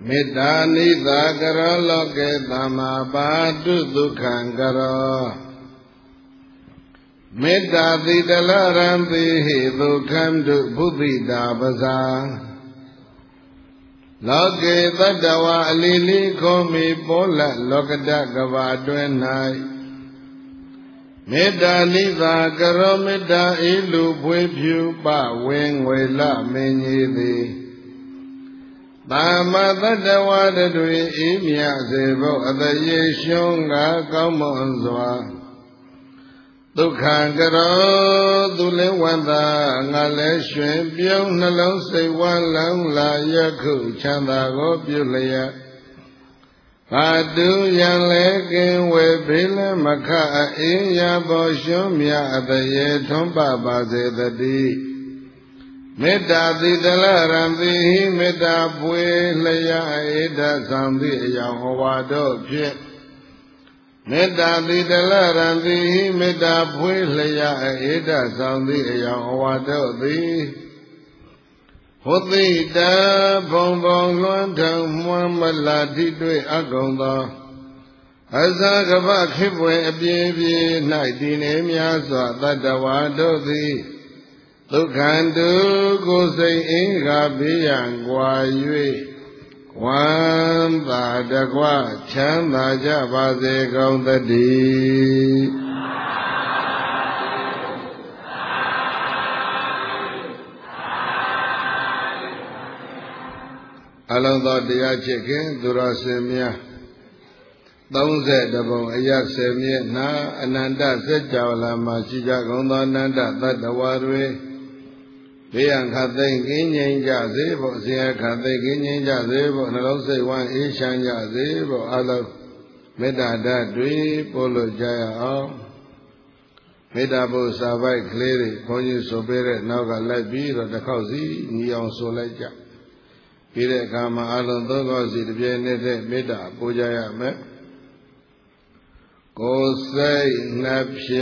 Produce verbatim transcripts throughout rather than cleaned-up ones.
မေတ္တာနိသာကရောလောကေသမ္မာပါတုဒုက္ခံကရောမေတ္တာတိတလရံတိဟိဒုက္ခံတုဘုဒ္ဓိတာပဇာလောကေတတ္တဝါအလီလီခောမိပောလလောကတကဘာတွင်၌မေတ္တာနိသာကရောမေတ္တာဤလူဖွေဖြူပဝင်းငွေလမင်းကြီးသည်သမ္မာတတ္တဝါတွေဤမြစေဖို့အတရေရှုံးကကောင်းမွန်စွာဒုက္ခကရောသူလည်းဝန္တာငါလည်းရွှင်ပြုံးနှလုံးစိတ်ဝမ်းလောင်းလာယခုချမ်းသာကိုပြုလျက်ဘာတုယံလေကင်ဝေဘေးလည်းမခအေးရပေါ်ရှုံးမြအတရေထွန်းပပါစေတည်းမေတ္တာတိတလရံတိဟိမေတ္တာပွေလျာဧတဆောင်သည့်အယောင်ဟောဝါတို့ဖြင့်မေတ္တာတိတလရံတိဟိမေတ္တာပွေလျာဧတဆောင်သည့်အယောင်ဟောဝါတို့သည်ဟောတိတဘုံဘုံလွှမ်းထုံမွမ်းမလာတိတွေ့အကုန်သောအဇာကပခိပွေအပြင်းပြေ၌တည်နေများစွာတတ္တဝါတို့သည်ဒုက္ခံတုကိုယ်စိတ်အင်္ဂါဘေးရန်ကွာ၍ဝမ်းသာတကွချမ်းသာကြပါစေကုန်သတည်းအလုံးသောတရားချစ်ခင်သူတော်စင်များသုံးဆယ်တပုံအယက်ဆယ်မြင့်နာအနန္တစัจ java လာမှာရှိကြကုန်သောအနန္တသတ္တဝါတွေဘေးရန်ခတ်သိမ်းကင်းငြိမ်းကြစေဖို့အစဉ်အခါသိမ်းကင်းငြိမ်းကြစေဖို့နှလုံးစိတ်ဝမ်းအေးချမ်းကြစေဖို့အလုံးမေတ္တာဓာတ်တွေပို့လို့ကြရအောင်မေတ္တာဘုစာပိုက်ကလေးတွေဘုန်းကြီးဆိုပေးတဲ့နောက်ကလိုက်ပြီးတော့တစ်ခေါက်စီညီအောင်ဆိုလိုက်ကြပြီးတဲ့အခါမှာအလုံးသုံးခေါက်စီတစ်ပြည့်နဲ့မေတ္တာပို့ကြရမယ်ကိုယ်စိတ်နှပြ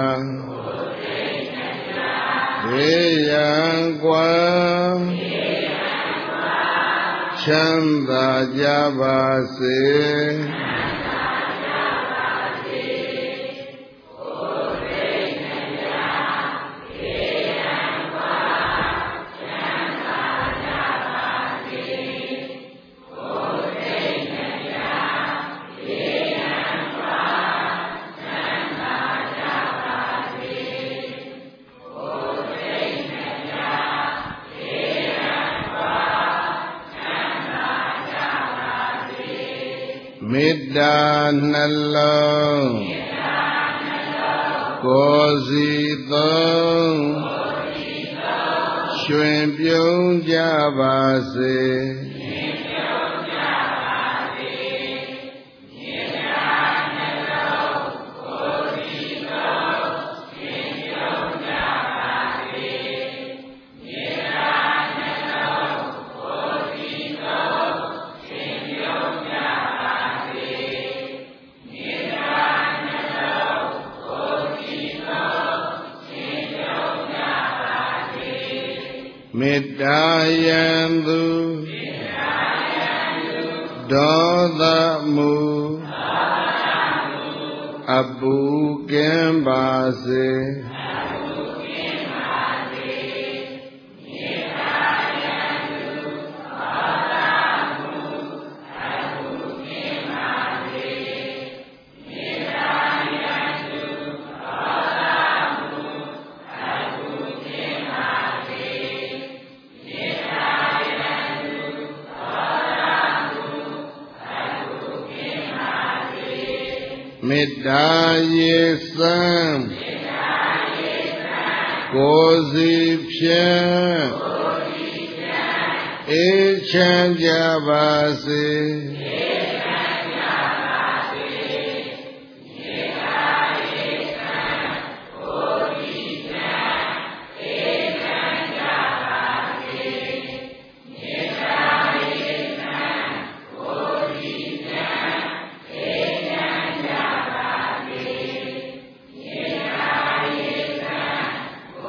ဘေးရန်ကွာချမ်းသာကြပါစေမေတ္တာနှလုံးကိုယ်စီသုံးရွှင်ပြုံးကြပါစေမေတ္တာယံသူဒေါသမူအပူကင်းပါစေမေတ္တာရေစံကိုယ်စီဖြင့်အေးချမ်းကြပါစေ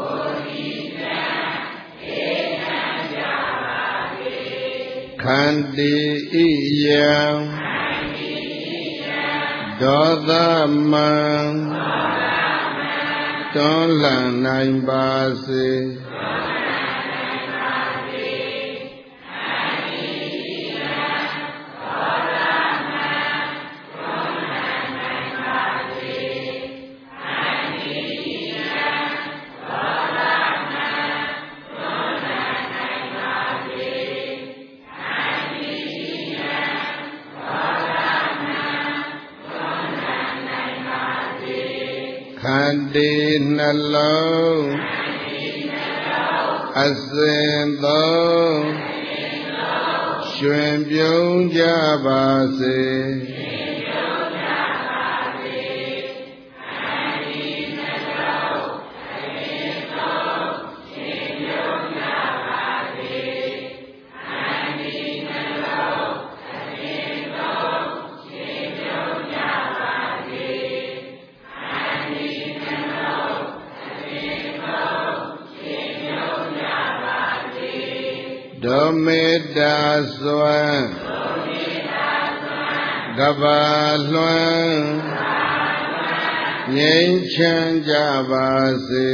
ခန္တတိဣယံဒေါသမံတွန်းလှန်နိုင်ပါစေခန္တီနှလုံးအစဉ်သုံးရွှင်ပြုံးကြပါစေဒုမေတ္တာစွမ်းကဘာလွှမ်းငြိမ်းချမ်းကြပါစေ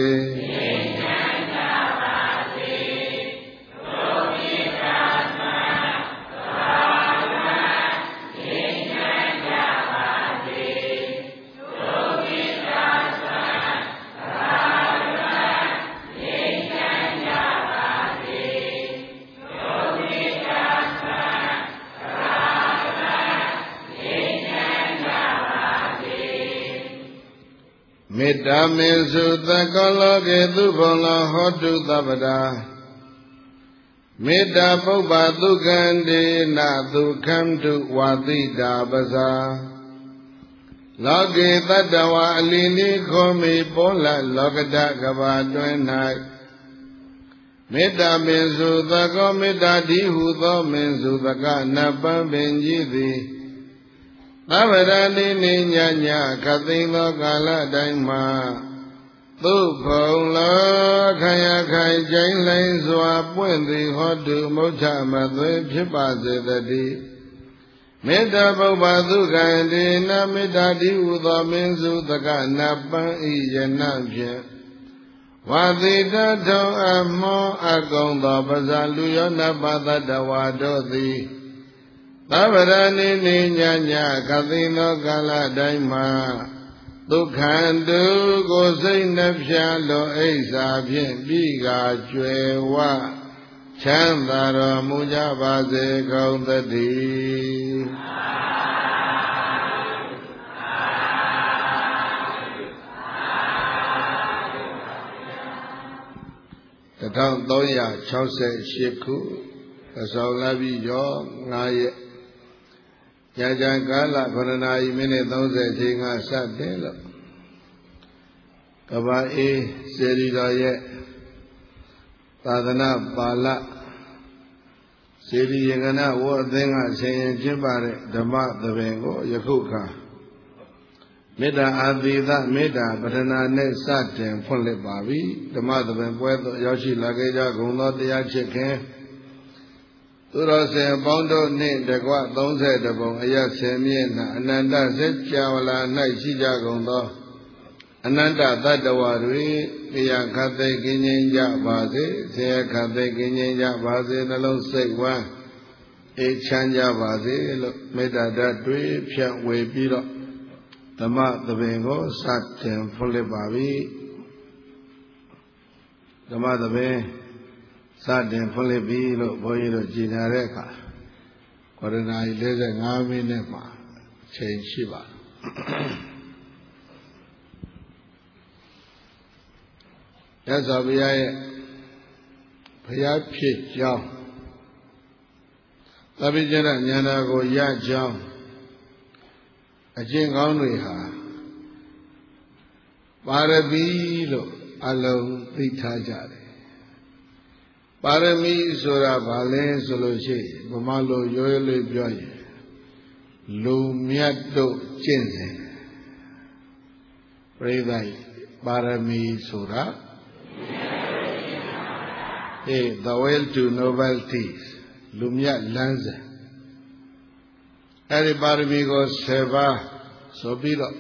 မေတ္တာမေစုသက္ကလောကေသူဘောလဟောတုသဗ္ဗတာမေတ္တာပုပ္ပဒုက္ခန္တေနဒုက္ခန္တုဝါတိတာပဇာလောကေတတ္တဝါအလီနိခောမိပောလလောကတကဘာတွင်၌မေတ္တာမေစုသက္ကောမေတ္တာတိဟုသောမေစုသက္ကနပံပင်ကြီးသည်သဗ္ဗရဏိနိညာညာခသိန်သောကာလတိုင်းမှာသုဖုံလောခယခိုင်ကျိုင်းလိုင်းစွာပွင့်သည်ဟောတုမုဋ္ဌမသွေဖြစ်ပါစေတည်းမေတ္တာပုပ္ပဒုက္ခန္တေနမေတ္တာတိဟုသောမင်းစုသကနပံဤယနဖြင့်ဝါတိတထုံအမောအကုံသောပဇာလူယောနပသတ္တဝါတို့သည်သဗ္ဗရဏိနိညာညာခသိန်သောကာလတိုင်းမှာဒုက္ခန္တုကိုစိတ်နှဖျားလိုအိစ္ဆာဖြင့်ပြီးကာကျွယ်ဝချမ်းသာတော်မူကြပါစေကုန်သတည်းတစ်ထောင်သုံးရာခြောက်ဆယ်ရှစ်ခုအစောလပြီရောငါးရက်ကြာကြာကာလခဏနာရီမိနစ်သုံးဆယ်အချိန်ကစတယ်လို့ကဘာအေးစေရီတော်ရဲ့သာသနာပါဠစေရီယကနာဝေါ်အသင်းကဆင်ရင်ဖြစ်ပါတဲ့ဓမ္မသဘင်ကိုယခုခါမေတ္တာအာသီသမေတ္တာပထနာနဲ့စတင်ဖွင့်လှစ်ပါပြီဓမ္မသဘင်ပွဲသို့ရောက်ရှိလာခဲ့ကြကုန်သောတရားချစ်ခင်သူတော်စင်ပေါင်းတို့နှင့်တကွသုံးဆယ်တပုံအရဆင်မြင့်၌အနန္တစัจ java လာ၌ရှိကြကုန်သောအနန္တတတ္တဝါတွေတရားခတ်သိကင်းငြိမ်းကြပါစေဆရာခတ်သိကင်းငြိမ်းကြပါစေနှလုံးစိတ်ဝမ်းအေးချမ်းကြပါစေလို့မေတ္တာဓာတ်တွေဖြန့်ဝေပြီးတော့ဓမ္မသဘင်ကိုစတင်ဖွင့်လှစ်ပါပြီဓမ္မသဘင်စတင်ဖွင့်လှစ်ပြီလို့ဘုန်းကြီးတို့ကြည်ညာတဲ့အခါခရဏာကြီး၄၅မိနစ်မှာချိန်ရှိပါရသော်ဘုရားရဲ့ဘုရားဖြစ်ကြောင်းသဗ္ဗညဉာဏဉာဏ်ကိုရကြောင်းအကျင့်ကောင်းတွေဟာပါရမီလို့အလုံးသိထားကြတယ်ပါရမီဆိုတာဘာလဲဆိုလို့ရှိရင်ဗမာလိုရိုးရိုးလေးပြောရင်လူမြတ်တို့ကျင့်စဉ်ပြိဿိပါရမီဆိုတာHey, the way to novelties လူမြတ်လမ်းစဉ်အဲ့ဒီပါရမီကိုဆယ်ပါးဆိုပြီးတော့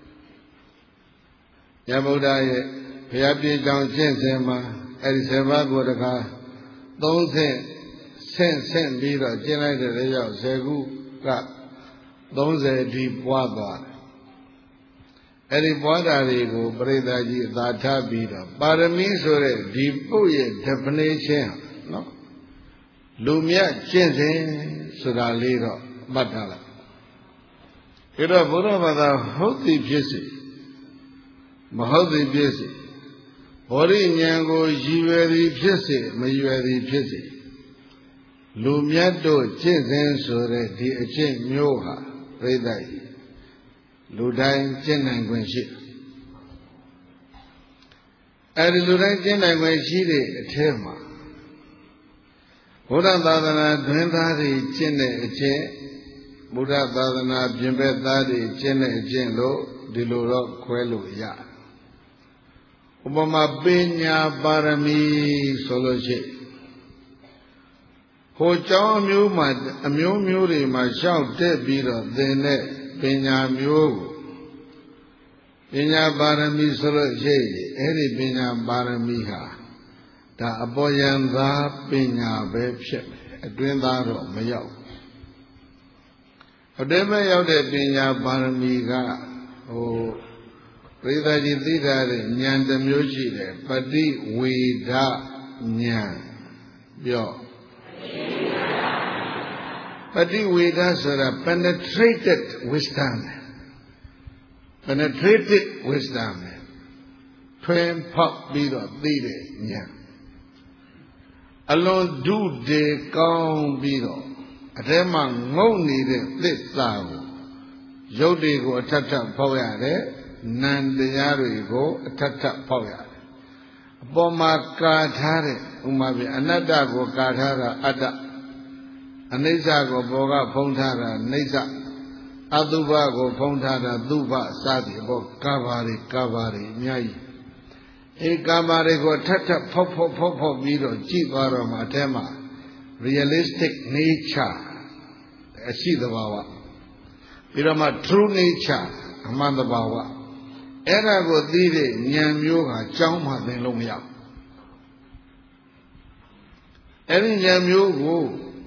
ရဗုဒ္ဓရဲ့ဘုရားပြည့်ကြောင်ကျင့်စဉ်မှာအဲ့ဒီဆယ်ပါးကိုတခါသုံးဆင့်ဆင့်ဆင့်ပြီးတော့ကျင့်လိုက်တဲ့ကြောင့်ဆယ်ခုကသုံးဆယ်ဒီပွားသွားတယ်အဲ့ဒီပွားတာတွေကိုပရိသတ်ကြီးအသာထားပြီးတော့ပါရမီဆိုတဲ့ဒီပုတ်ရဲ့ definition နော်လူမြတ်ကျင့်စဉ်ဆိုတာလေးတော့မှတ်ထားလိုက်ဒါတော့ဘုရားဘာသာဟုတ်သည်ဖြစ်စေမဟုတ်သည်ဖြစ်စေဘောရိဉာဏ်ကိုရည်ရွယ်သည်ဖြစ်စေမရည်ရွယ်သည်ဖြစ်စေလူမြတ်တို့ကျင့်စဉ်ဆိုတဲ့ဒီအကျင့်မျိုးဟာပြိဿကြီးလူတိုင်းကျင့်နိုင်ခွင့်ရှိအဲဒီလူတိုင်းကျင့်နိုင်ခွင့်ရှိတဲ့အထက်မှာဘုရားသာသနာတွင်သားတွေကျင့်တဲ့အကျင့်ဘုရားသာသနာပြင်ပသားတွေကျင့်တဲ့အကျင့်လို့ဒီလိုတော့ခွဲလို့ရဥပမာပညာပါရမီဆိုလို့ရှိရင်ဟိုကျောင်းမျိုးမှာအမျိုးမျိုးတွေမှာရှောက်တက်ပြီးတော့သင်တဲ့ပညာမျိုးကိုပညာပါရမီဆိုလို့ရှိရင်အဲ့ဒီပညာပါရမီဟာဒါအပေါ်ယံသာပညာပဲဖြစ်မယ်အတွင်းသားတော့မရောက်အတွင်းမဲ့ရောက်တဲ့ပညာပါရမီကဟိုပရိသတ်ကြီးသိထားတဲ့ဉာဏ်တစ်မျိုးရှိတယ်ပฏิဝေဒဉာဏ်ပြောပฏิဝေဒဆိုတာ penetrated wisdom penetrated wisdom ထွင်ဖောက်ပြီးတော့သိတဲ့ဉာဏ်အလွန်ဒုဒေကောင်းပြီးတော့အထဲမှာငုံနေတဲ့သစ္စာကိုရုပ်တွေကိုအထက်ထပ်ဖောက်ရတယ်နံတရားတွေကိုအထက်ထပ်ဖောက်ရတယ်အပေါ်မှာကာထားတဲ့ဥမာပြအနတ္တကိုကာထားတာအတ္တအနိစ္စကိုဘောကဖုံးထားတာနိစ္စအတုပကိုဖုံးထားတာသုဘစသည်ဘောကာဘာတွေကာဘာတွေအများကြီးအဲကာဘာတွေကိုထပ်ထပ်ဖောက်ဖောက်ဖောက်ဖောက်ပြီးတော့ကြည့်သွားတော့မှအထဲမှာ realistic nature အရှိသဘာဝပြီးတော့မှ true nature အမှန်သဘာဝအဲ့ဒါကိုသိတဲ့ဉာဏ်မျိုးဟာကြောင်းမှသင်လို့မရဘူးအဲ့ဒီဉာဏ်မျိုးကို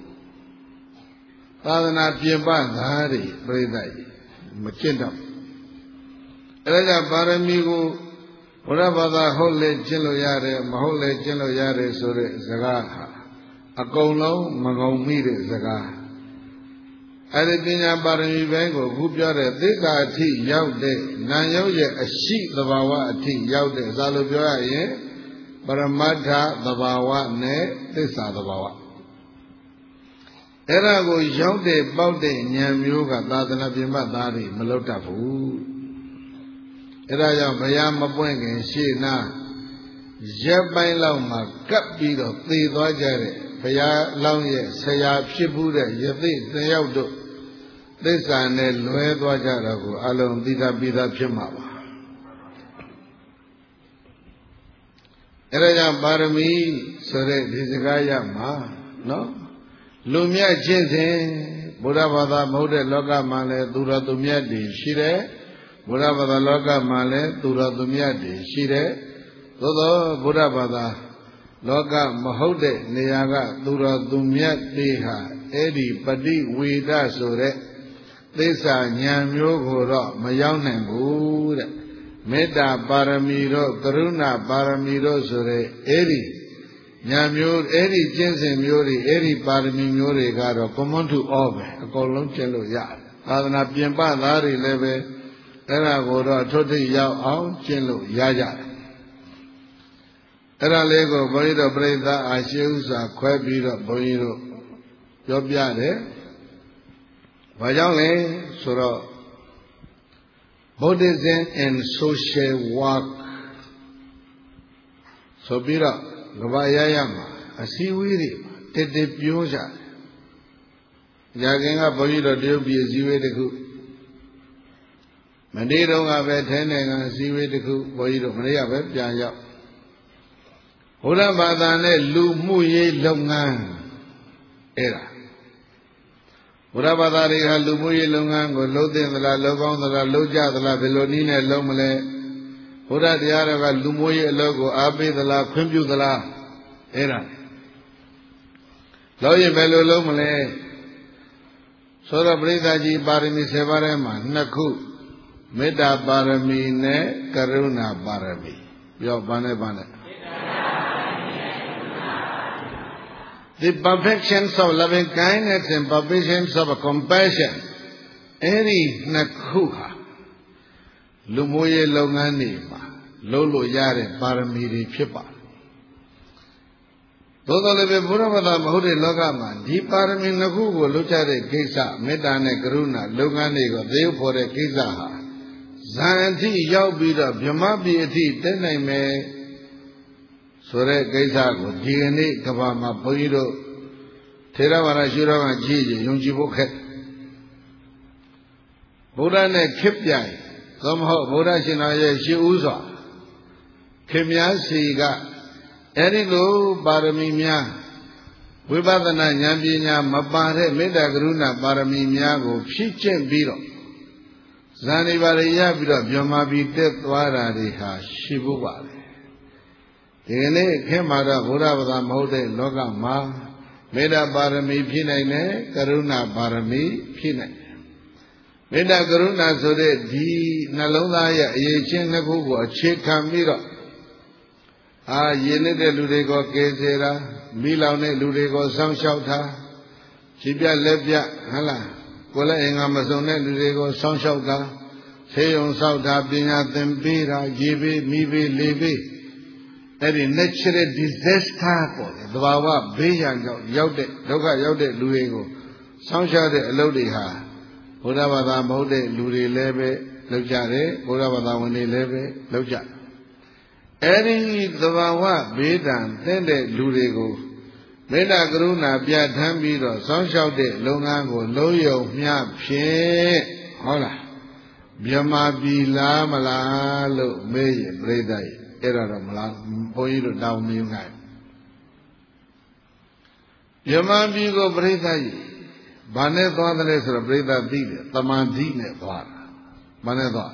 သာသနာပြင်ပသားတွေပြိဿကြီးမကျင့်တော့အဲ့ဒါကြောင့်ပါရမီကိုဘုရားဘာသာဟုတ်လေကျင့်လို့ရတယ်မဟုတ်လေကျင့်လို့ရတယ်ဆိုတဲ့စကားဟာအကုန်လုံးမငုံမိတဲ့စကားအဲ့ဒီပညာပါရမီပိုင်းကိုခုပြောတဲ့သစ္စာအထိရောက်တဲ့နာယုတ်ရဲ့အရှိသဘာဝအထိရောက်တဲ့ဇာလို့ပြောရရင်ပရမတ္ထသဘာဝနဲ့သစ္စာသဘာဝအဲ့ဒါကိုရောက်တဲ့ပေါက်တဲ့ဉာဏ်မျိုးကသာသနာပြင်ပသားတွေမလွတ်တတ်ဘူးအဲ့ဒါကြောင့်ဘုရားမပွင့်ခင်ရှေ့နာရက်ပိုင်းလောက်မှာကပ်ပြီးတော့သေသွားကြတဲ့ဘုရားလောင်းရဲ့ဆရာဖြစ်ဘူးတဲ့ယသိတစ်ယောက်တို့သစ္စာနဲ့လွဲသွားကြတာကိုအလုံးသိတာပြီးသားဖြစ်မှာပါအဲ့ဒါကြောင့်ပါရမီဆိုတဲ့ဒီစကားရမှာနော်လူမြတ်ချင်းစဉ်ဘုရားဘာသာမဟုတ်တဲ့လောကမှာလည်းသူတော်သူမြတ်တွေရှိတယ်ဘုရားဘာသာလောကမှာလည်းသူတော်သူမြတ်တွေရှိတယ်သို့သောဘုရားဘာသာလောကမဟုတ်တဲ့နေရာကသူတော်သူမြတ်တွေဟာအဲ့ဒီပฏิဝေဒဆိုတဲ့သစ္စာဉာဏ်မျိုးကိုတော့မရောက်နိုင်ဘူးတဲ့မေတ္တာပါရမီတို့ကရုဏာပါရမီတို့ဆိုတဲ့အဲ့ဒီဉာဏ်မျိုးအဲ့ဒီကျင့်စဉ်မျိုးတွေအဲ့ဒီပါရမီမျိုးတွေကတော့ common to all ပဲအကုန်လုံးကျင့်လို့ရတယ်သာသနာပြင်ပသားတွေလည်းပဲအဲ့ဒါကိုတော့အထွတ်ထိပ်ရောက်အောင်ကျင့်လို့ရကြတယ်အဲ့ဒါလေးကိုဘုန်းကြီးတို့ပြိဿအာရှိဥစွာခွဲပြီးတော့ဘုန်းကြီးတို့ပြောပြတယ်ဘာကြောင့်လဲဆိုတော့ Buddhism and social work ဆိုပြီးတော့ကဘာရရမှာအစည်းအဝေးတွေတက်တက်ပြောကြတယ်။ညာခင်ကဘုန်းကြီးတို့တရုတ်ပြည်အစည်းအဝေးတစ်ခုမနေ့တုန်းကပဲထိုင်းနိုင်ငံအစည်းအဝေးတစ်ခုဘုန်းကြီးတို့မနေ့ကပဲပြန်ရောက်ဘုရားဘာသာနဲ့လူမှုရေးလုပ်ငန်းအဲ့ဒါဘဘုရားဘာသာတွေကလူမှုရေးလုပ်ငန်းကိုလှုပ်သင့်သလားလှုပ်ကောင်းသလားလှုပ်ကြသလားဘယ်လိုနည်းနဲ့လုပ်မလဲဘုရားတရားတော်ကလူမှုရေးအလုပ်ကိုအားပေးသလားခွင့်ပြုသလားအဲ့ဒါလို့ရင်ဘယ်လိုလုပ်မလဲဆိုတော့ပရိသတ်ကြီးပါရမီဆယ်ပါးထဲမှာနှစ်ခုမေတ္တာပါရမီနဲ့ကရုဏာပါရမီပြောဘာနဲ့ဘာနဲ့ The perfections of loving kindness and perfections of compassion အဲ့ဒီနှစ်ခုဟာလူမျိုးရေးလုပ်ငန်းတွေမှာလုပ်လို့ရတဲ့ပါရမီတွေဖြစ်ပါတယ်သို့တော်လည်းပဲဘုရားဘာသာမဟုတ်တဲ့လောကမှာဒီပါရမီနှစ်ခုကိုလုပ်ကြတဲ့ကိစ္စမေတ္တာနဲ့ကရုဏာလုပ်ငန်းတွေကိုသေယုဖို့တဲ့ကိစ္စဟာဇန်အထိရောက်ပြီးတော့ဗြဟ္မပြည်အထိတက်နိုင်မယ်ဆိုတဲ့ကိစ္စကိုဒီကနေ့ကဘာမှာဘုန်းကြီးတို့ထေရဝါဒရှိတော်ကကြည့်ကြယုံကြည်ဖို့ခက်ဗုဒ္ဓနဲ့ခစ်ပြိုင်သို့မဟုတ်ဗုဒ္ဓရှင်တော်ရဲ့ရှေးဥစွာခင်များစီကအဲ့ဒီလိုပါရမီများဝိပဿနာဉာဏ်ပညာမပါတဲ့မေတ္တာကရုဏာပါရမီများကိုဖြည့်ကျင့်ပြီးတော့ဇာနေပါရရပြီးတော့ဗြဟ္မာပြည်တက်သွားတာတွေဟာရှိဖို့ပါလေဒီကနေ့ခင်မှာတော့ဘုရားဘာသာမဟုတ်တဲ့လောကမှာမေတ္တာပါရမီဖြည့်နိုင်တယ်ကရုဏာပါရမီဖြည့်နိုင်တယ်မေတ္တာကရုဏာဆိုတဲ့ဒီနှလုံးသားရဲ့အရေးချင်းနှစ်ခုကိုအခြေခံပြီးတော့အာရင်းနေတဲ့လူတွေကိုကယ်ဆယ်တာမိလောင်တဲ့လူတွေကိုစောင့်ရှောက်တာခြေပြလက်ပြဟဟလားကိုယ်လည်းအင်္ဂါမစုံတဲ့လူတွေကိုစောင့်ရှောက်တာဆေးရုံဆောက်တာပညာသင်ပေးတာရေပေးမိပေးလေပေးအဲ့ဒီ natural disaster ပေါ့လေသဘာဝဘေးရန်ကြောင့်ရောက်တဲ့ဒုက္ခရောက်တဲ့လူတွေကိုစောင့်ရှောက်တဲ့အလုပ်တွေဟာဘုရားဘာသာမဟုတ်တဲ့လူတွေလည်းပဲလုပ်ကြတယ်ဘုရားဘာသာဝင်တွေလည်းပဲလုပ်ကြတယ်အဲ့ဒီသဘာဝဘေးဒဏ်သင့်တဲ့လူတွေကိုမေတ္တာကရုဏာပြဋ္ဌာန်းပြီးတော့စောင့်ရှောက်တဲ့လုပ်ငန်းကိုလုံးယုံမျှဖြင့်ဟုတ်လားမြမပြီလားမလားလို့မေးရင်ပြိဿရဲ့အဲ့ဒါတော့မလားဘုန်းကြီးတို့တောင်းမြင်နိုင်မြမပြီကိုပြိဿရဲ့ဘာနဲ့သွားတယ်လဲဆိုတော့ပြိဿသိတယ်တမန်ဓိနဲ့သွားတာဘာနဲ့သွား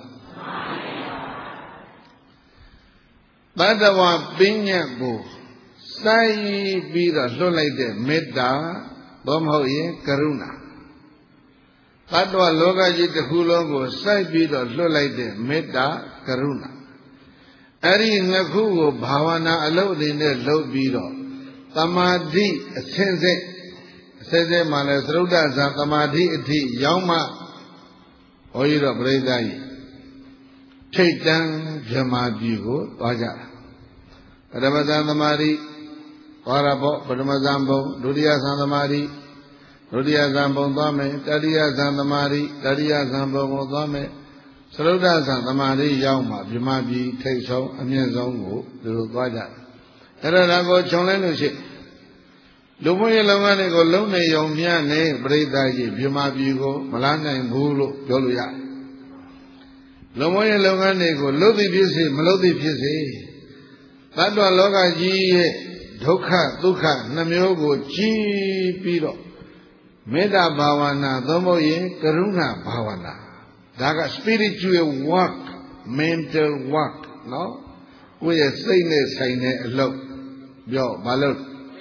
တတ္တဝပညာကိုစိုက်ပြီးတော့လွတ်လိုက်တဲ့မေတ္တာသို့မဟုတ်ရင်ကရုဏာတတ္တဝလောကကြီးတစ်ခုလုံးကိုစိုက်ပြီးတော့လွတ်လိုက်တဲ့မေတ္တာကရုဏာအဲ့ဒီနှစ်ခုကိုဘာဝနာအလုပ်အနေနဲ့လုပ်ပြီးတော့သမာဓိအစဉ်စဉ်အစဉ်စဉ်မှလည်းသရုဒ္ဓဇာသမာဓိအထိရောက်မှဘုန်းကြီးတို့ပြိဿကြီးထိတ်တန်းဗြဟ္မာပြည်ကိုသွားကြတာပထမဇန်သမာဓိသွားရဖို့ပထမဇန်ဘုံဒုတိယဇန်သမာဓိဒုတိယဇန်ဘုံသွားမယ်တတိယဇန်သမာဓိတတိယဇန်ဘုံကိုသွားမယ်သရုဒ္ဓဇန်သမာဓိရောက်မှဗြဟ္မာပြည်ထိတ်ဆုံးအမြင့်ဆုံးကိုသူတို့သွားကြတယ်အဲ့ဒါကိုခြုံလိုက်လို့ရှိလူမှုရေးလုပ်ငန်းတွေကိုလုံးနေုံမြနဲ့ပြိဿကြီးဗြဟ္မာပြည်ကိုမလာနိုင်ဘူးလို့ပြောလို့ရတယ်လုံမရဲ့လုပ်ငန်းတွေကိုလှုပ်သည်ဖြစ်စေမလှုပ်သည်ဖြစ်စေတတ္တဝလောကကြီးရဲ့ဒုက္ခဒုက္ခနှမျိုးကိုကြည်ပြီးတော့မေတ္တာဘာဝနာသို့မဟုတ်ရင်ကရုဏာဘာဝနာဒါက spiritual work mental work နော်ကိုယ့်ရဲ့စိတ်နဲ့ဆိုင်တဲ့အလုပ်ပြောဘာလို့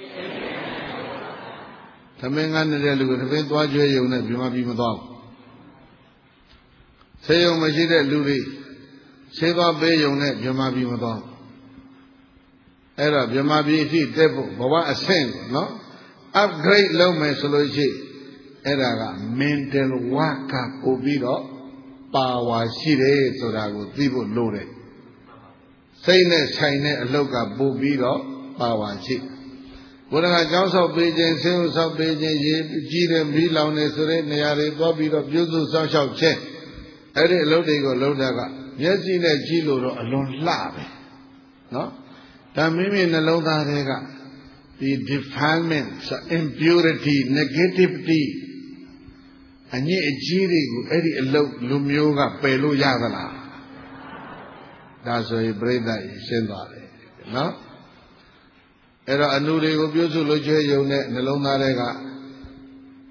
သမင်္ဂနေတဲ့လူကိုသမင်သွားကြွေးရုံနဲ့ပြမပြီးမသွားဘူးဆေးရုံမရှိတဲ့လူတွေဆေးသွားပေးရုံနဲ့ဗြဟ္မာပြည်မသွားအဲ့တော့ဗြဟ္မာပြည်အထိတက်ဖို့ဘဝအဆင့်ကိုနော် upgrade လုပ်မယ်ဆိုလို့ရှိအဲ့ဒါက mental work ကပို့ပြီးတော့ပါဝါရှိတယ်ဆိုတာကိုသိဖို့လိုတယ်စိတ်နဲ့ဆိုင်တဲ့အလုပ်ကပို့ပြီးတော့ပါဝါရှိဘုရားကကြောင်းဆောက်ပေးခြင်းဆေးဥဆောက်ပေးခြင်းရေကြီးတယ်မီးလောင်တယ်ဆိုတဲ့နေရာတွေသွားပြီးတော့ပြုစုစောင့်ရှောက်ခြင်းအဲ့ဒီအလုပ်တွေကိုလုပ်တာကမျက်စိနဲ့ကြည့်လို့တော့အလွန်လှပဲနော်ဒါမိမိနှလုံးသားတွေကဒီ defilement impurity negativity အညစ်အကြေးတွေကိုအဲ့ဒီအလုပ်လူမျိုးကပယ်လို့ရသလားဒါဆိုရင်ပြိဿကြီးရှင်းသွားတယ်နော်အဲ့တော့အနုတွေကိုပြုစုလို့ကျွေးယုံတဲ့နှလုံးသားတွေက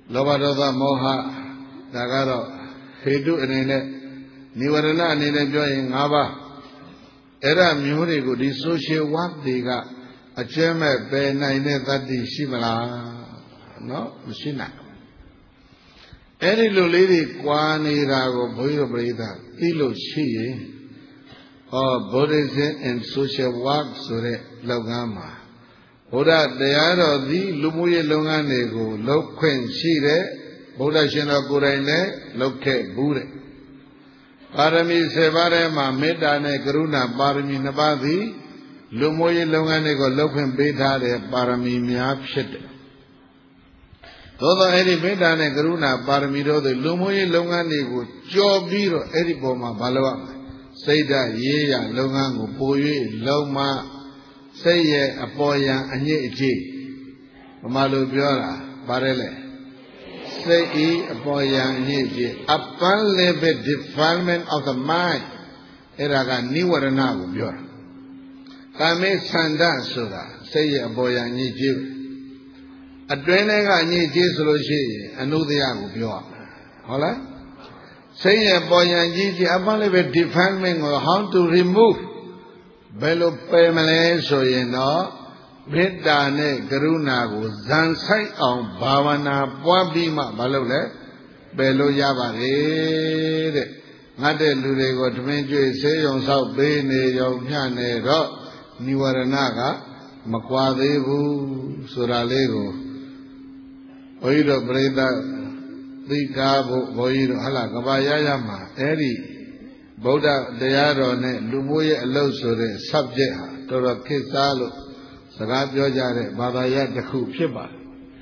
လောဘဒေါသမောဟဒါကတော့ဟေတုအနေနဲ့နိဝရဏအနေနဲ့ပြောရင်၅ပါးအဲ့ဒါမျိုးတွေကိုဒီ social work တွေကအကျဲမဲ့ပယ်နိုင်တဲ့သတ္တိရှိမလားနော်မရှိနိုင်အဲ့ဒီလိုလေးတွေကွာနေတာကိုဘုန်းကြီးတို့ပြိဿသိလို့ရှိရင်ဟော Buddhism and Social Work ဆိုတဲ့လုပ်ငန်းမှာဘုရားတရားတော်သည်လူမှုရေးလုပ်ငန်းတွေကိုလုပ်ခွင့်ရှိတဲ့ဗုဒ္ဓရှင်တော်ကိုယ်တိုင်လည်းလုပ်ခဲ့ဘူးတဲ့ပါရမီဆယ်ပါးထဲမှာမေတ္တာနဲ့ကရုဏာပါရမီနှစ်ပါးသည်လူမှုရေးလုပ်ငန်းတွေကိုလုပ်ခွင့်ပေးထားတဲ့ပါရမီများဖြစ်တယ်သို့သောအဲ့ဒီမေတ္တာနဲ့ကရုဏာပါရမီတို့သည်လူမှုရေးလုပ်ငန်းတွေကိုကြော်ပြီးတော့အဲ့ဒီပုံမှာမလုပ်ရမယ်စိတ်ဓာတ်ရေးရလုပ်ငန်းကိုပို၍လုံးမစိတ်ရဲ့အပေါ်ယံအညစ်အကြေးဘမလိုပြောတာပါတယ်လေစိတ်ဤအပေါ်ယံအညစ်အကြေး upper level defilement of the mind အဲ့ဒါကနိဝရဏကိုပြောတာကာမေသန္တဆိုတာစိတ်ရဲ့အပေါ်ယံအညစ်အကြေးအတွင်းထဲကအညစ်အကြေးဆိုလို့ရှိရင်အနုတ္တယကိုပြောရမှာဟုတ်လားစိတ်ရဲ့ပေါ်ယံကြီးကြီး upper level defilement ကို how to remove ဘယ်လိုပယ်မလဲဆိုရင်တော့မေတ္တာနဲ့ကရုဏာကိုဇန်ဆိုင်အောင်ဘာဝနာပွားပြီးမှမလုပ်လဲပယ်လို့ရပါတယ်တဲ့ငတ်တဲ့လူတွေကိုဓမင်းကျွေးဆေးရုံဆောက်ပေးနေရုံမျှနေတော့နိဝရဏကမကွာသေးဘူးဆိုတာလေးကိုဘုန်းကြီးတို့ပြိဿသိကားဖို့ဘုန်းကြီးတို့ဟလာကဘာရရမှာအဲ့ဒီဗုဒ္ဓတရားတော်နဲ့လူမျိုးရဲ့အလုပ်ဆိုတဲ့ subject ဟာတော်တော်ခေတ်စားလို့စကားပြောကြတဲ့ဘာသာရပ်တစ်ခုဖြစ်ပါတယ်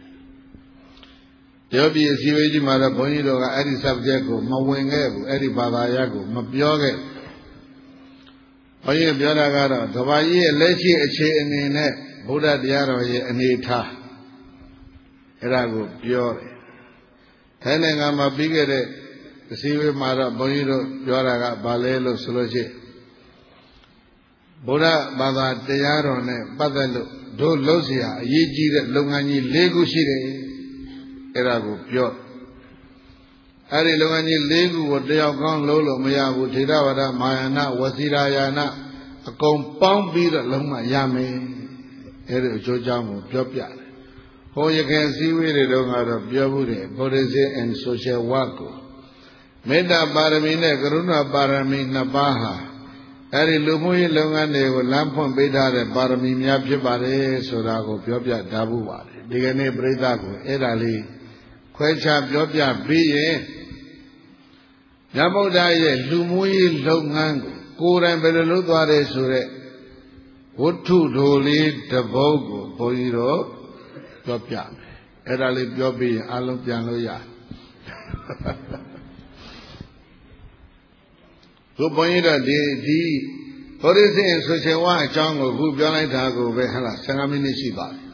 ။ပြောပြီးအစည်းအဝေးကြီးမှာတော့ဘုန်းကြီးတို့ကအဲ့ဒီ subject ကိုမဝင်ခဲ့ဘူးအဲ့ဒီဘာသာရပ်ကိုမပြောခဲ့။ဘုန်းကြီးပြောတာကတော့ကဘာကြီးရဲ့လက်ရှိအခြေအနေနဲ့ဗုဒ္ဓတရားတော်ရဲ့အနေထားအဲ့ဒါကိုပြောတယ်။ထိုင်းနိုင်ငံမှာပြီးခဲ့တဲ့အစည်းအဝေးမှာတော့ဘုန်းကြီးတို့ပြောတာကဘာလဲလို့ဆိုလို့ရှိရင်ဗုဒ္ဓဘာသာတရားတော်နဲ့ပတ်သက်လို့တို့လုပ်เสียအရေးကြီးတဲ့လုပ်ငန်းကြီး၄ခုရှိတယ်အဲ့ဒါကိုပြောအဲ့ဒီလုပ်ငန်းကြီး၄ခုကိုတယောက်ကောင်းလုပ်လို့မရဘူးထေရဝါဒမာယာနဝစီရာယာနအကုန်ပေါင်းပြီးတော့လုံးမရမယ်အဲ့ဒီအကျိုးကြောင့်ကိုပြောပြတယ်ဟောရခင်စည်းဝေးတွေတော့ကတော့ပြောမှုတယ် Buddhism and Social Work ကိုမေတ္တာပါရမီနဲ့ကရုဏာပါရမီနှစ်ပါးဟာအဲ့ဒီလူမှုရေးလုပ်ငန်းတွေကိုလမ်းဖွင့်ပေးထားတဲ့ပါရမီများဖြစ်ပါတယ်ဆိုတာကိုပြောပြထားဖို့ပါတယ်ဒီကနေ့ပြိဿကိုအဲ့ဒါလေးခွဲခြားပြောပြပြီးရင်မြတ်ဗုဒ္ဓရဲ့လူမှုရေးလုပ်ငန်းကိုကိုယ်တိုင်ဘယ်လိုလုပ်သွားတယ်ဆိုတဲ့ဝတ္ထုတို့လေးတစ်ပုဒ်ကိုဘုန်းကြီးတို့ပြောပြမယ်အဲ့ဒါလေးပြောပြီးရင်အလုံးပြန်လို့ရဘုဘုန်းကြီးတို့ဒီဒီဘုရားရှင်ဆိုချင်ဝါအကြောင်းကိုခုပြောလိုက်တာကိုပဲဟလာဆယ်၅မိနစ်ရှိပါပြီ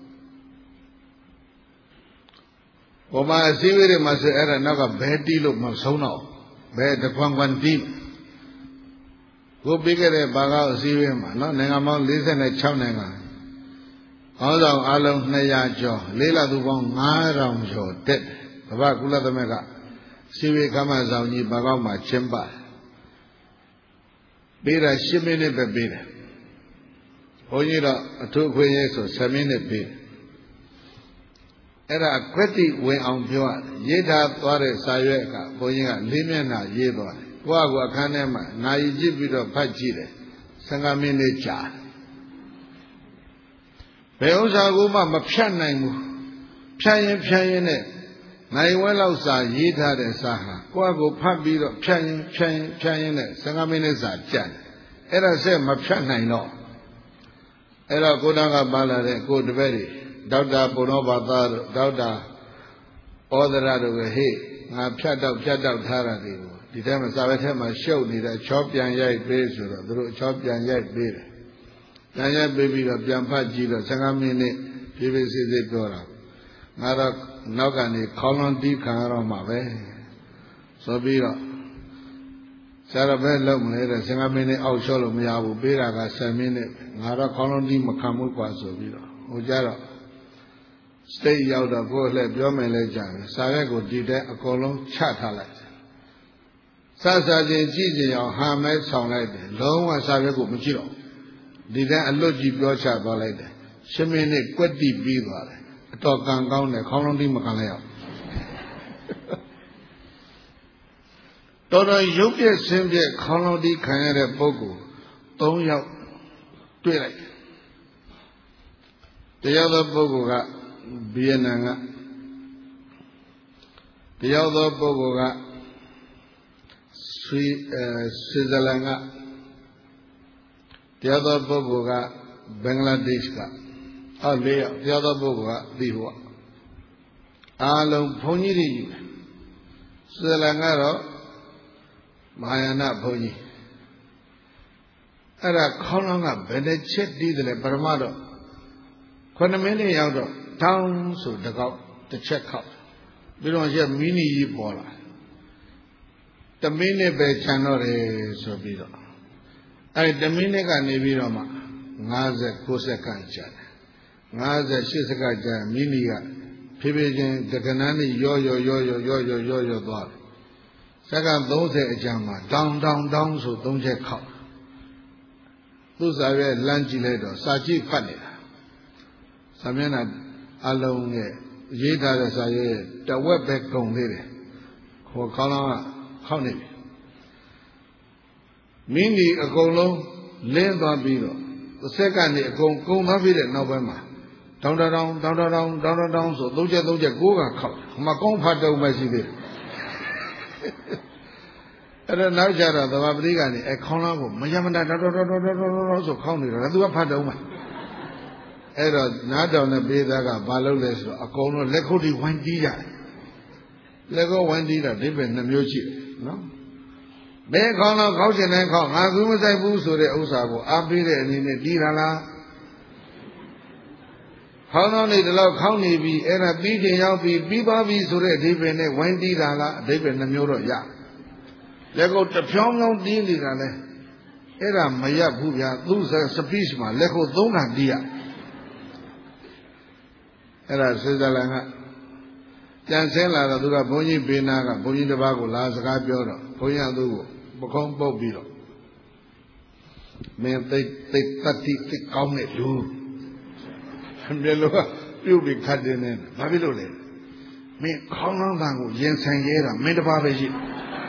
ဘုမာအစည်းအဝေးတွေမှာဆိုအဲ့ဒါနောက်ကဘဲတီးလို့မဆုံးတော့ဘဲတခွန်ခွန်တီးခုပြီးခဲ့တဲ့ဘာကောက်အစည်းအဝေးမှာနော်နိုင်ငံပေါင်း၄၆နိုင်ငံခေါင်းဆောင်အလုံး၂၀၀ကျော်လေးလသူပေါင်း၅ထောင်ကျော်တက်ကမ္ဘာကုလသမဂ္ဂစီဝေခမဆောင်ကြီးဘာကောက်မှာကျင်းပပေးတာ၈မိနစ်ပဲပေးတယ်ဘုန်းကြီးတော့အထူးခွင့်ရေးဆို၁၀မိနစ်ပေးတယ်အဲ့ဒါခွက်တိဝင်အောင်ပြောရတယ်ရေးထားသွားတဲ့စာရွက်ကဘုန်းကြီးကလေးမျက်နှာရေးသွားတယ်ကိုယ့်အကူအခန်းထဲမှာနာရီကြည့်ပြီးတော့ဖတ်ကြည့်တယ်၁၅မိနစ်ကြာဘယ်ဥစ္စာကိုမှမဖြတ်နိုင်ဘူးဖြတ်ရင်ဖြတ်ရင်နဲ့နိုင်ဝဲလောက်စာရေးထားတဲ့စာဟာကိုယ့်အကူဖတ်ပြီးတော့ဖြတ်ရင်ဖြတ်ရင်ဖြတ်ရင်နဲ့၁၅မိနစ်စာကြာတယ်အဲ့ဒါဆက်မဖြတ်နိုင်တော့အဲ့တော့ကိုယ်တော်ကပါလာတဲ့ကိုယ်တပည့်တွေဒေါက်တာပုဏ္ဏဘာသာတို့ဒေါက်တာဩဒရတို့ကဟေ့ငါဖြတ်တော့ဖြတ်တော့ထားတာတွေကိုဒီထဲမှာစာပဲထဲမှာရှုပ်နေတဲ့ချောပြန်ရိုက်ပေးဆိုတော့သူတို့ချောပြန်ရိုက်ပေးတယ်ပြန်ရိုက်ပေးပြီးတော့ပြန်ဖတ်ကြည့်တော့၁၅မိနစ်ဖြည်းဖြည်းစစ်စစ်ပြောတာငါတော့နောက်ကနေခေါင်းလုံးတီးခံရတော့မှာပဲဆိုပြီးတော့ဆရာတော်ပဲလုံးမလဲတဲ့၁၅မိနစ်အောက်လျှော့လို့မရဘူးပေးတာက၁၀မိနစ်ငါတော့ခေါင်းလုံးတီးမခံဘူးกว่าဆိုပြီးတော့ဟိုကြတော့ state ရောက်တော့ကိုယ်လည်းပြောမယ်လဲကြတယ်စာရွက်ကိုဒီတဲ့အကုန်လုံးချထားလိုက်စစချင်းကြည့်ကြအောင်ဟာမဲဆောင်လိုက်တယ်လုံးဝစာရွက်ကိုမကြည့်တော့ဒီတဲ့အလွတ်ကြီးပြောချသွားလိုက်တယ်ရှင်းမင်းနဲ့ကွက်တိပြီးသွားတယ်အတော်ကံကောင်းတယ်ခေါင်းလုံးတိမခံလိုက်ရအောင်တော်တော်ရုပ်ပြည့်ဆင်းပြည့်ခေါင်းလုံးတိခံရတဲ့ပုဂ္ဂိုလ်သုံးယောက်တွေ့လိုက်တရားသောပုဂ္ဂိုလ်ကဗီယက်နမ်ကတရားသောပုဂ္ဂိုလ်ကဆွီအဲဆွစ်ဇာလန်ကတရားသောပုဂ္ဂိုလ်ကဘင်္ဂလားဒေ့ရှ်ကအော်လေးယောက်တရားသောပုဂ္ဂိုလ်ကဒီဟောအားလုံးဘုန်းကြီးတွေယူတယ်ဆွစ်ဇာလန်ကတော့မဟာယာနဘုန်းကြီးအဲ့ဒါခေါင်းလောင်းကဘယ်နဲ့ချက်တီးတယ်လဲပရမတော့ခုနှစ်မိနစ်ရောက်တော့တောင်းဆိုတကောက်တစ်ချက်ခောက်ပြီးတော့ရက်မီနီကြီးပေါ်လာတမိနစ်ပဲခြံတော့တယ်ဆိုပြီးတော့အဲ့တမိနစ်ကနေပြီးတော့မှ59စက္ကန့်ကြာတယ်58စက္ကန့်ကြာမီနီကဖြည်းဖြည်းချင်းတက္ကနန်းနဲ့ရောရောရောရောရောရောရောရောသွားတယ်စက္ကန့်30အကြာမှာတောင်းတောင်းတောင်းဆို၃ချက်ခောက်သူ့စာရွက်လမ်းကြည့်လိုက်တော့စာကြည့်ဖတ်နေတာစာမျက်နှာအလုံးရဲ့ရေးထားတဲ့စာရွက်တဝက်ပဲကုန်သေးတယ်ခေါ်ခေါင်းလောင်းကခောက်နေပြီမင်းဒီအကုန်လုံးလင်းသွားပြီးတော့တစ်ဆက်ကနေအကုန်ကုန်သွားပြီးတဲ့နောက်ပိုင်းမှာတောင်းတောင်းတောင်းတောင်းတောင်းတောင်းတောင်းဆိုသုံးချက်သုံးချက်ကိုးကခောက်မကောင်းဖတ်တုံးပဲရှိသေးတယ်အဲ့တော့နောက်ကြတော့သဘာပတိကနေအဲခေါင်းလောင်းကိုမယမတာတော်တော်တော်တော်တော်ဆိုခေါင်းနေတော့သူကဖတ်တုံးမှာအဲ့တော့နားတော်နဲ့ပေးသားကဘာလုပ်လဲဆိုတော့အကုန်လုံးလက်ခုပ်တွေဝိုင်းတီးကြတယ်လက်ခုပ်ဝိုင်းတီးတာဒီပဲနှမျိုးရှိတယ်နော်ဘယ်ခေါင်းလောင်းခေါင်းရှင်တိုင်းခေါင်းငါကူးမဆိုင်ဘူးဆိုတဲ့ဥစ္စာကိုအားပေးတဲ့အနေနဲ့တီးတာလားခေါင်းလောင်းတွေဒီလောက်ခေါင်းနေပြီအဲ့ဒါပြီးချိန်ရောက်ပြီပြီးပါပြီဆိုတဲ့အဓိပ္ပာယ်နဲ့ဝိုင်းတီးတာလားအဓိပ္ပာယ်နှမျိုးတော့ရလက်ခုပ်တစ်ဖြောင်းဖြောင်းတီးနေတာလဲအဲ့ဒါမရဘူးဗျာသူ့စပီချ်မှာလက်ခုပ်သုံးခါတီးရအဲ့ဒါဆွေဇာလန်ကကြံဆင်းလာတော့သူကဘုန်းကြီးဘေးနာကဘုန်းကြီးတစ်ပါးကိုလာစကားပြောတော့ဘုန်းကြီးကသူ့ကိုပခုံးပုတ်ပြီးတော့မင်းသိသိတတိသိကောင်းတဲ့လူမြေလို့ကပြုတ်ပြီးခတ်တင်နေဘာဖြစ်လို့လဲမင်းခေါင်းလောင်းတန်ကိုရင်ဆိုင်ရဲတာမင်းတစ်ပါးပဲရှိ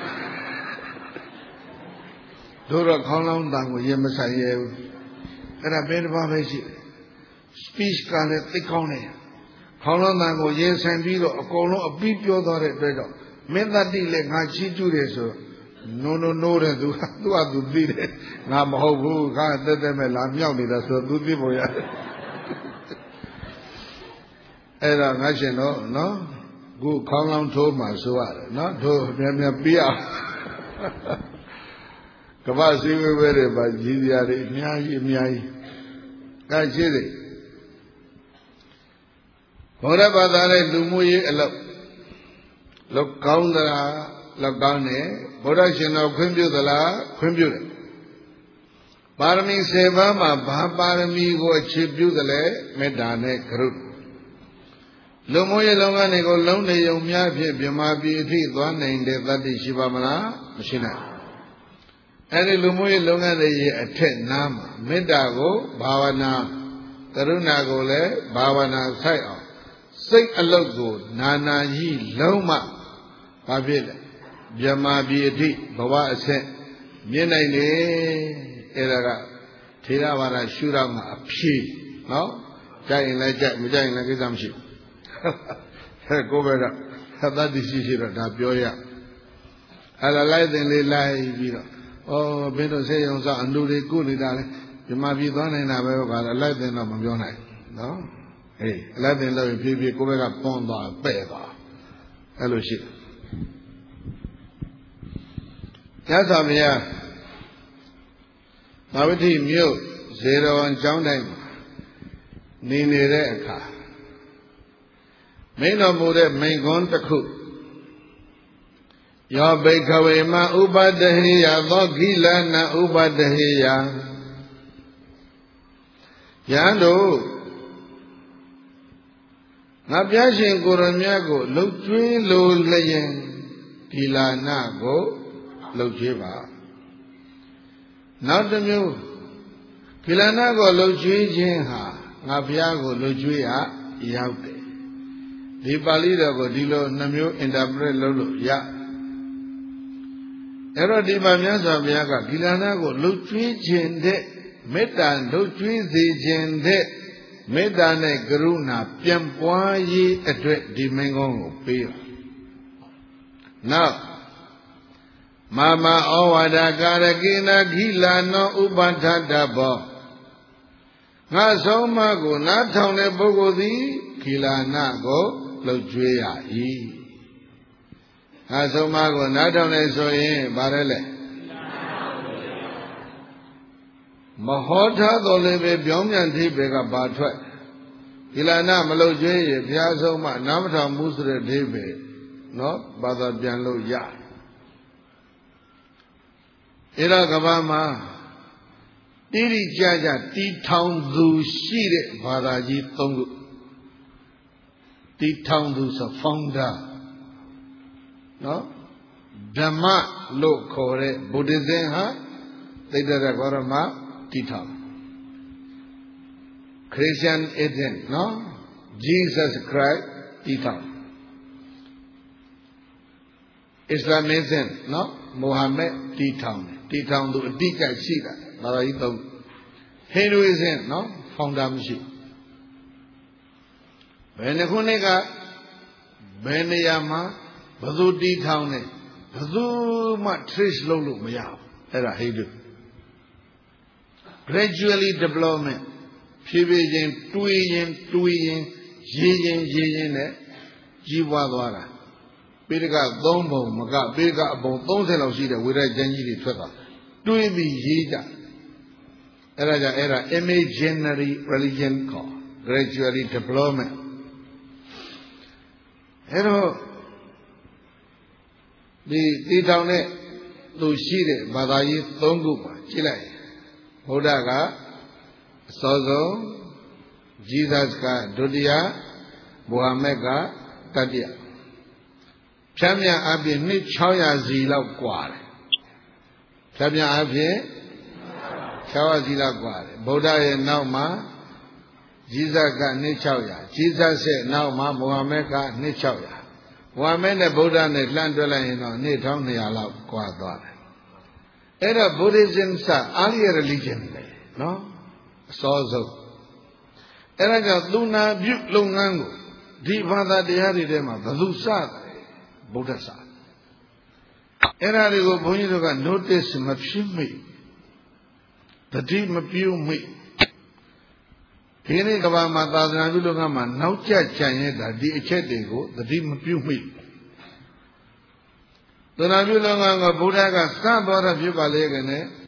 တို့တော့ခေါင်းလောင်းတန်ကိုရင်မဆိုင်ရဲဘူးအဲ့ဒါမင်းတစ်ပါးပဲရှိ speech ကလည်းသိကောင်းတယ်ခေါင်းလုံးတန်ကိုရင်ဆိုင်ပြီးတော့အကုန်လုံးအပြီးပြောသွားတဲ့အတွက်တော့မင်းတတိလည်းငါချီးကျူးတယ်ဆိုနိုးနိုးနိုးတဲ့သူကသူ့အတူသိတယ်ငါမဟုတ်ဘူးခါတက်တက်မဲ့လာမြောက်နေတာဆိုသူသိဖို့ရတယ်အဲ့ဒါငါရှင်တော့နော်ခုခေါင်းလောင်းထိုးမှဆိုရတယ်နော်ထိုးမြန်မြန်ပြီးအောင်ကမ္ဘာစည်းဝေးဝဲတွေပါကြီးစရာတွေအများကြီးအများကြီးကဲရှိတယ်ဘုရားဘာသာနဲ့လူမှုရေးအလုပ်လောက်ကောင်းသလားလောက်ကောင်းတယ်ဘုရားရှင်တော်ခွင့်ပြုသလားခွင့်ပြုတယ်ပါရမီစေပါးမှာဘာပါရမီကိုအခြေပြုသလဲမေတ္တာနဲ့ကရုဏာလူမှုရေးလုပ်ငန်းတွေကိုလုံးနေုံများဖြင့်မြမပြည်အထိသွားနိုင်တဲ့သတ္တိရှိပါမလားမရှိနိုင်အဲဒီလူမှုရေးလုပ်ငန်းတွေရဲ့အထက်နားမှာမေတ္တာကိုဘာဝနာကရုဏာကိုလည်းဘာဝနာဆိုင်အောင်စိတ်အလုတ်ကိုနာနာကြီးလုံးမဘာဖြစ်လဲမြမပြည်အထိဘဝအဆက်မြင်နိုင်တယ်အဲ့ဒါကထေရဝါဒရှုတော့မှာအဖြေနော်ကြိုက်ရင်လည်းကြိုက်မကြိုက်ရင်လည်းကိစ္စမရှိဘူးဟဲ့ကိုပဲကသတ္တိရှိရှိတော့ဒါပြောရအဲ့ဒါလိုက်တင်လေးလိုက်ပြီးတော့ဩဘင်းတို့ဆေးရုံစအလူတွေကိုနေတာလေမြမပြည်သွားနေတာပဲဘာလဲလိုက်တင်တော့မပြောနိုင်နော်အေးအလိုက်တင်လို့ဖြည်းဖြည်းကိုဘက်ကပွန်သွားပဲ့သွားအဲ့လိုရှိတယ်ညသာမယသာဝတိမြို့ဇေရဝံကျောင်းတိုင်းနေနေတဲ့အခါမင်းတော်မူတဲ့မိန့်ခွန်းတစ်ခုယောဘိခဝေမဥပတဟိယသောခိလနာဥပတဟိယယံတို့ငါပြရှင်ကိုရမြတ်ကိုလှုပ်ကျွေးလိုလျင်ဒီလာနာကိုလှုပ်ကျွေးပါနောက်တစ်မျိုးဒီလာနာကိုလှုပ်ကျွေးခြင်းဟာငါဘုရားကိုလှုပ်ကျွေးရရောက်တယ်ဒီပါဠိတော်ကိုဒီလိုနှမျိုး interpret လုပ်လို့ရအဲ့တော့ဒီမှာမြတ်စွာဘုရားကဒီလာနာကိုလှုပ်ကျွေးခြင်းတဲ့မေတ္တာလှုပ်ကျွေးစေခြင်းတဲ့မေတ္တာနဲ့ကရုဏာပြန်ပွားရေးအတွက်ဒီမင်းကောင်းကိုပေးရနောက်မာမဩဝါဒကာရကိနာခိလာနောဥပဋ္ဌတဘောငါဆုံးမကိုနားထောင်တဲ့ပုဂ္ဂိုလ်သည်ခိလာနာကိုလှုပ်ကြွေးရ၏ငါဆုံးမကိုနားထောင်နေဆိုရင်ဗါရဲလဲမဟောထားတော်လည်းပဲပြောင်းပြန်သေးပဲကဘာထွက်ခိလာနာမလှုပ်ကြွေးရဘုရားဆုံးမနားမထောင်ဘူးဆိုတဲ့သေးပဲနော်ဘာသာပြန်လို့ရအဲ့ဒါကဘာမှာတိတိကျကျတီထောင်သူရှိတဲ့ဘာသာကြီးသုံးခုတီထောင်သူဆို founder နော်ဓမ္မလို့ခေါ်တဲ့ Buddhism ဟာသိတ္တရဂေါရမတီထောင် Christian agent နော် Jesus Christ တီထောင် Islamism နော် Muhammad တီထောင်တီထောင်သူအတိအကျရှိတာဘာသာကြီးသုံး Hinduism နော် founder မရှိဘယ်နှခုနှစ်ကဘယ်နေရာမှာဘယ်သူတီထောင်လဲဘယ်သူမှ trace လုပ်လို့မရဘူးအဲ့ဒါ Hindu gradually development ဖြည်းဖြည်းချင်းတွေးရင်တွေးရင်ရေးရင်ရေးရင်နဲ့ကြီးပွားသွားတာပိဋကသုံးပုံမကပိဋကအပုံသုံးဆယ်လောက်ရှိတဲ့ဝိရကျမ်းကြီးတွေထွက်သွားတွေးပြီးရေးကြအဲ့ဒါကြောင့်အဲ့ဒါ imaginary religion ခေါ် gradually development အဲ့တော့ဒီတီထောင်တဲ့သူရှိတဲ့ဘာသာရေးသုံးခုပါကြည့်လိုက်ဘုရားကအစောဆုံး Jesus ကဒုတိယမုဟမ္မဒ်ကတတိယဖြတ်မြန်အပြင်နှစ်၆ရာစီလောက်กว่าတယ်ဖြတ်မြန်အပြင်၆ရာစီလောက်กว่าတယ်ဗုဒ္ဓရဲ့နောက်မှာဂျီဇတ်ကနှစ်၆ရာဂျီဇတ်ရဲ့နောက်မှာမုဟမ္မဒ်ကနှစ်၆ရာမုဟမ္မဒ်နဲ့ဗုဒ္ဓနဲ့လှမ်းတွဲလိုက်ရင်တော့နှစ်၁၂၀၀လောက်กว่าသွားတယ်အဲ့တော့ Buddhism စ early religion ပဲနော်အစောဆုံးအဲ့ဒါကြောင့်သူနာပြုလုပ်ငန်းကိုဒီဘာသာတရားတွေထဲမှာဘယ်သူစတယ်ဗုဒ္ဓစာအဲ့ဒါတွေကိုဘုန်းကြီးတို့က notice မဖြစ်မိတတိမပြုမိဒီနေ့ကဘာမှာသာသနာပြုလုပ်ငန်းမှာနောက်ကျကြံရတာဒီအချက်တွေကိုတတိမပြုမိသာသနာပြုလုပ်ငန်းကဗုဒ္ဓကစသွားတာဖြစ်ပါလေကနေ